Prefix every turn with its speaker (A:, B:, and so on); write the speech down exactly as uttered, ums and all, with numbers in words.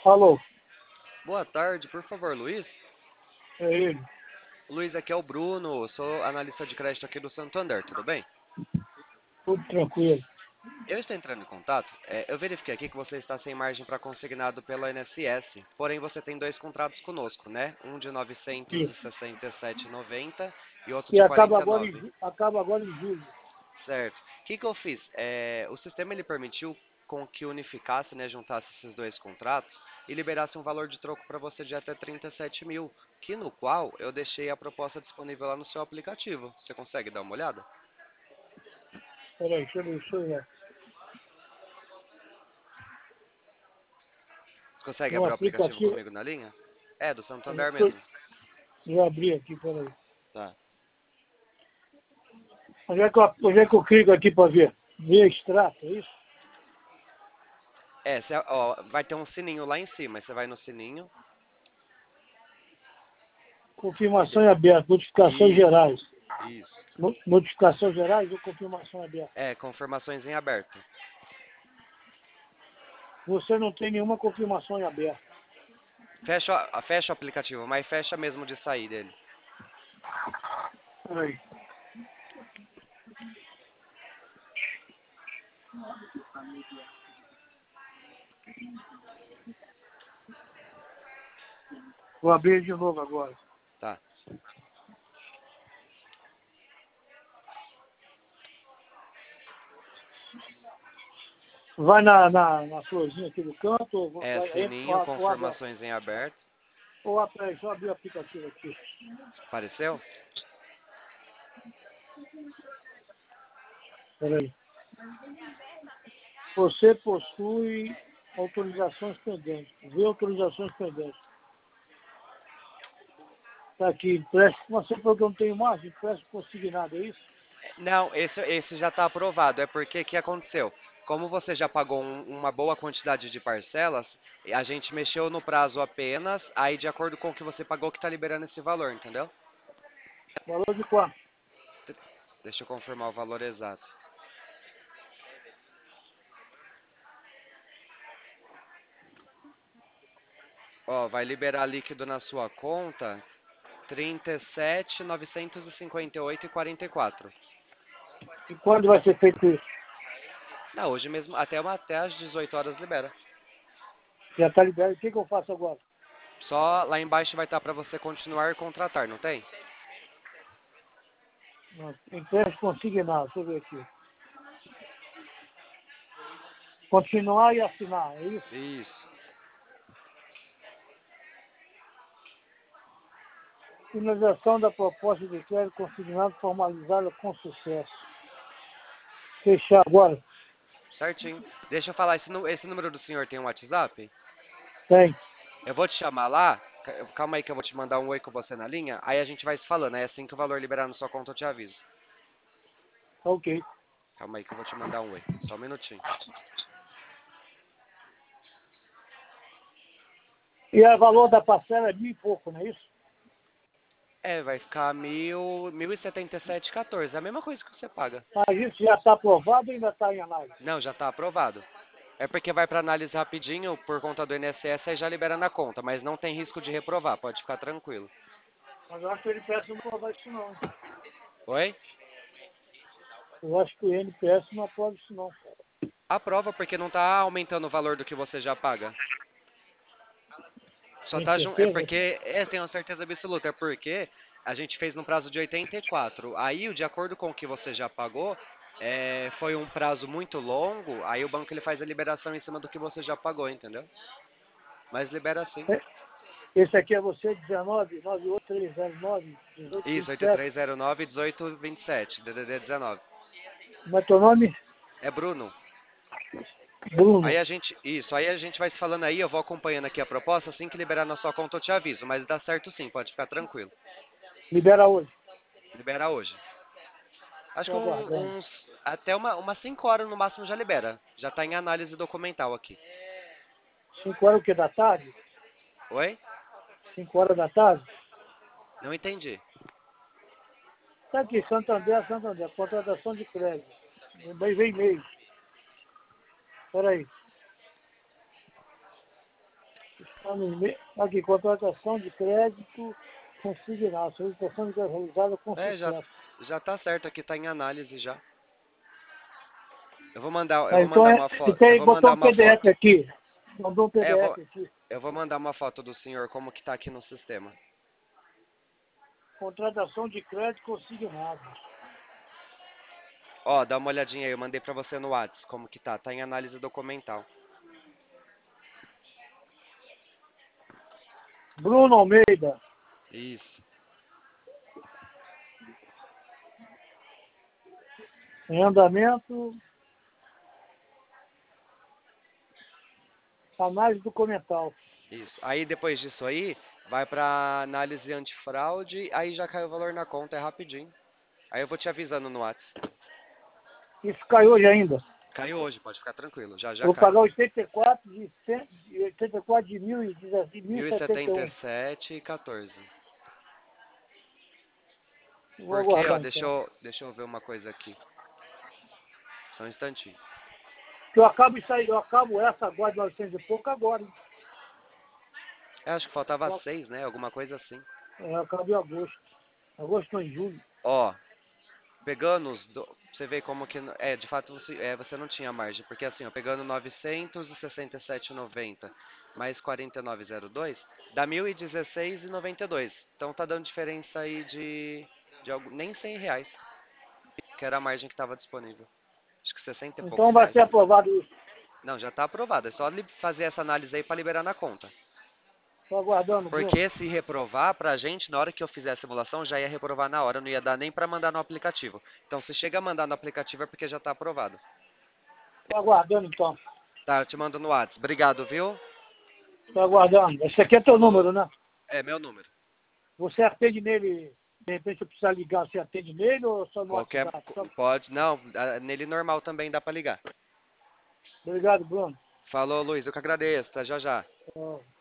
A: Alô,
B: Boa tarde, por favor, Luiz.
A: é ele.
B: Luiz, aqui é o Bruno, sou analista de crédito aqui do Santander, tudo bem?
A: Tudo tranquilo.
B: Eu estou entrando em contato, é, eu verifiquei aqui que você está sem margem para consignado pelo I N S S, porém você tem dois contratos conosco, né? Um de novecentos e
A: Isso.
B: sessenta e sete reais e noventa centavos e outro
A: E
B: de
A: acaba
B: quarenta e
A: agora em,
B: nove reais.
A: ju- acaba agora em julho.
B: Certo. O que que eu fiz? É, o sistema ele permitiu com que unificasse, né, juntasse esses dois contratos e liberasse um valor de troco para você de até trinta e sete mil, que no qual eu deixei a proposta disponível lá no seu aplicativo. Você consegue dar uma olhada?
A: Peraí, deixa eu ver, deixa eu ver.
B: Você consegue
A: No
B: abrir o aplicativo
A: aplicativo,
B: comigo na linha? É, do Santander
A: deixa eu,
B: mesmo.
A: deixa eu abrir aqui, peraí.
B: Tá.
A: Onde é que eu, onde é que eu clico aqui para ver? Ver extrato, é isso?
B: É, cê, ó, vai ter um sininho lá em cima, aí você vai no sininho e
A: Confirmação
B: de-
A: em aberto, notificações
B: Isso,
A: gerais.
B: isso.
A: No- Notificações gerais ou confirmação em aberto?
B: É, confirmações em aberto.
A: Você não tem nenhuma confirmação em aberto.
B: Fecha, a- fecha o aplicativo, mas fecha mesmo de sair dele.
A: Peraí. Vou abrir de novo agora.
B: Tá.
A: Vai na, na, na florzinha aqui do canto, ou,
B: É,
A: vai, entra,
B: sininho,
A: ou, ou abre,
B: confirmações em aberto.
A: ou abre, deixa eu abrir o aplicativo aqui.
B: Apareceu?
A: Peraí. Você possui autorizações pendentes. Vê autorizações pendentes. Está aqui, empréstimo. Você falou que eu não tenho mais, empréstimo consignado, é isso?
B: Não, esse, esse já está aprovado. É porque o que aconteceu? Como você já pagou um- uma boa quantidade de parcelas, a gente mexeu no prazo apenas, aí de acordo com o que você pagou que está liberando esse valor, entendeu?
A: Valor de quanto?
B: Deixa eu confirmar o valor exato. Ó, vai liberar líquido na sua conta trinta e sete mil novecentos e cinquenta e oito reais e quarenta e quatro.
A: E quando vai ser feito isso?
B: Não, hoje mesmo, até, uma, até às dezoito horas libera.
A: Já está liberado. O que, que eu faço agora?
B: Só lá embaixo vai estar para você continuar e contratar, não tem?
A: Não, empréstimo consignado, deixa eu ver aqui. Continuar e assinar, é isso?
B: Isso.
A: Finalização da proposta de crédito consignado formalizada com sucesso. Fechar agora?
B: Certinho. Deixa eu falar, esse, nu- esse número do senhor tem um WhatsApp?
A: Tem.
B: Eu vou te chamar lá. ca- Calma aí que eu vou te mandar um oi com você na linha. Aí a gente vai se falando. Aí assim que o valor liberar na sua conta eu te aviso.
A: Tá ok.
B: Calma aí que eu vou te mandar um oi. Só um minutinho.
A: E o valor da parcela é mil e pouco, não é isso?
B: É, vai ficar mil, mil e setenta e sete e quatorze. É a mesma coisa que você paga.
A: Mas isso já está aprovado ou ainda está em análise?
B: Não, já tá aprovado. É porque vai para análise rapidinho por conta do I N S S e já libera na conta, mas não tem risco de reprovar, pode ficar tranquilo.
A: Mas eu acho que o N P S não aprova isso não.
B: Oi?
A: Eu acho que o N P S não aprova isso não.
B: Aprova porque não tá aumentando o valor do que você já paga. Só
A: Tem
B: tá jun... É
A: certeza?
B: porque, é, tenho certeza absoluta, é porque a gente fez no prazo de oitenta e quatro. Aí, de acordo com o que você já pagou, é, foi um prazo muito longo, aí o banco ele faz a liberação em cima do que você já pagou, entendeu? Mas libera sim.
A: É. Esse aqui é você, dezenove, nove oito três zero nove, dezoito
B: Isso,
A: vinte e sete.
B: oito três zero nove, dezoito vinte e sete, D D D dezenove.
A: Como é teu nome?
B: É Bruno.
A: Bruno.
B: Aí a gente, isso, aí a gente vai se falando aí, eu vou acompanhando aqui a proposta, assim que liberar na sua conta eu te aviso, mas dá certo sim, pode ficar tranquilo.
A: Libera hoje.
B: Libera hoje. Acho que
A: Estou aguardando.
B: um- uns, até uma, umas cinco horas no máximo já libera. Já tá em análise documental aqui.
A: cinco horas o que da tarde?
B: Oi?
A: cinco horas da tarde?
B: Não entendi.
A: Está aqui, Santander, Santander, contratação de crédito. Vem, vem e-mail. Espera aí. Aqui, contratação de crédito consignado. Solicitação de crédito realizada com
B: É, já,
A: sucesso.
B: já tá certo aqui, tá em análise já. Eu vou mandar, eu
A: Ah,
B: vou
A: então,
B: mandar
A: é,
B: uma foto.
A: então
B: Eu
A: ele
B: vou
A: botou
B: mandar
A: um
B: uma
A: P D F
B: foto.
A: aqui. Mandou um
B: É, eu vou,
A: P D F aqui.
B: eu vou mandar uma foto do senhor como que tá aqui no sistema.
A: Contratação de crédito consignado.
B: Ó, dá uma olhadinha aí, eu mandei pra você no WhatsApp como que tá. Tá em análise documental.
A: Bruno Almeida.
B: Isso.
A: Em andamento. Análise documental.
B: Isso. Aí depois disso aí, vai pra análise antifraude, aí já cai o valor na conta, é rapidinho. Aí eu vou te avisando no WhatsApp.
A: Isso caiu hoje ainda.
B: Caiu hoje, pode ficar tranquilo, já já
A: Vou
B: cai.
A: pagar oitenta e quatro de, cem, de oitenta e quatro de mil e
B: mil e
A: setenta e
B: setenta e
A: um.
B: sete e quatorze.
A: Vou
B: Porque, ó,
A: aguardar
B: deixa
A: então.
B: eu, deixa eu ver uma coisa aqui. Só um instantinho.
A: Eu acabo isso aí, eu acabo essa agora de novecentos e pouco agora. Hein?
B: Eu acho que faltava
A: Eu,
B: seis, né? Alguma coisa assim.
A: eu acabo em agosto. Agosto não, em julho.
B: Ó, pegando os... Do... Você vê como que... É, de fato, você, é, você não tinha margem. Porque assim, ó, pegando novecentos e sessenta e sete e noventa mais quarenta e nove e zero dois, dá mil e dezesseis e noventa e dois. Então tá dando diferença aí de... de algo, nem cem reais. Que era a margem que estava disponível. Acho que sessenta e
A: Então
B: poucos
A: vai ser
B: reais.
A: aprovado isso.
B: Não, já tá aprovado. É só li- fazer essa análise aí para liberar na conta.
A: Estou aguardando, Bruno.
B: Porque se reprovar, pra gente, na hora que eu fizer a simulação, já ia reprovar na hora, não ia dar nem pra mandar no aplicativo. Então, se chega a mandar no aplicativo é porque já tá aprovado.
A: Estou aguardando então.
B: Tá, eu te mando no WhatsApp. Obrigado, viu?
A: Estou aguardando. Esse aqui é teu
B: Falou.
A: número, né?
B: É meu número.
A: Você atende nele, de repente eu precisar ligar, você atende nele ou só no
B: Qualquer.
A: WhatsApp? Só...
B: Pode. Não, ah, nele normal também dá pra ligar.
A: Obrigado, Bruno.
B: Falou, Luiz. Eu que agradeço. Até já já.
A: Ó.